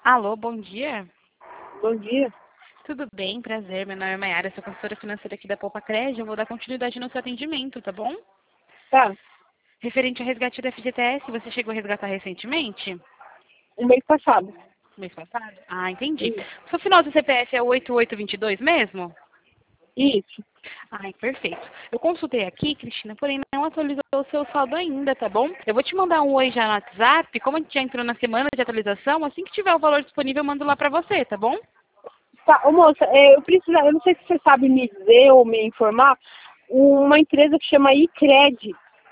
Alô, bom dia. Bom dia. Tudo bem? Prazer. Meu nome é Mayara, sou consultora financeira aqui da Poupa Crédito. Eu vou dar continuidade no seu atendimento, tá bom? Tá. Referente ao resgate da FGTS, você chegou a resgatar recentemente? O mês passado. Mês passado? Ah, entendi. Isso. Seu final do CPF é 8822 mesmo? Isso. Ai, perfeito. Eu consultei aqui, Cristina, porém não atualizou o seu saldo ainda, tá bom? Eu vou te mandar um oi já no WhatsApp. Como a gente já entrou na semana de atualização, assim que tiver o valor disponível, eu mando lá pra você, tá bom? Tá, ô moça, eu não sei se você sabe me dizer ou me informar, uma empresa que chama iCred,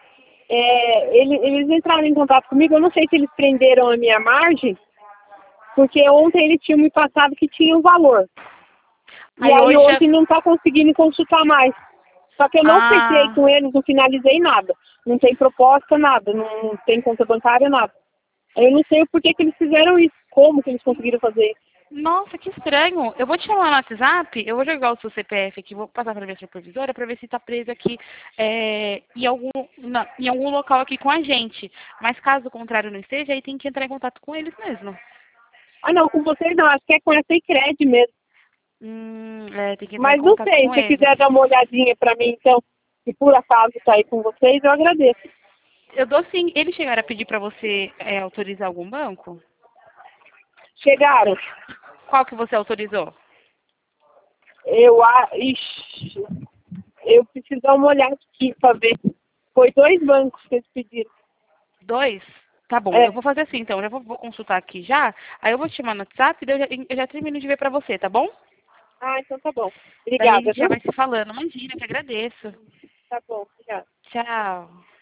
eles entraram em contato comigo, eu não sei se eles prenderam a minha margem, porque ontem eles tinham me passado que tinha um valor. E Aí aí hoje hoje não está conseguindo consultar mais. Só que eu não fechei Ah, com eles, não finalizei nada. Não tem proposta, nada. Não tem conta bancária, nada. Eu não sei o porquê que eles fizeram isso. Como que eles conseguiram fazer isso. nossa, que estranho. Eu vou te chamar no WhatsApp, eu vou jogar o seu CPF aqui, vou passar para a minha supervisora para ver se está preso aqui em algum local aqui com a gente. Mas caso contrário não esteja, aí tem que entrar em contato com eles mesmo. Ah, não, com vocês não. Acho que é com essa iCred mesmo. Tem que entrar em Mas não contato sei. com Se você eles. quiser dar uma olhadinha para mim, então, se por acaso está aí com vocês, eu agradeço. Eu dou sim. Eles chegaram a pedir para você autorizar algum banco? Chegaram. Qual que você autorizou? Ixi, eu preciso dar uma olhada aqui para ver. Foi 2 bancos que eles pediram. 2? Tá bom, eu É. vou fazer assim então, eu já vou consultar aqui já, aí eu vou te chamar no WhatsApp e daí eu já termino de ver pra você, tá bom? Ah, então tá bom. Daí a Obrigada, gente já viu? vai se falando. Imagina, que agradeço. Tá bom, obrigada. Tchau.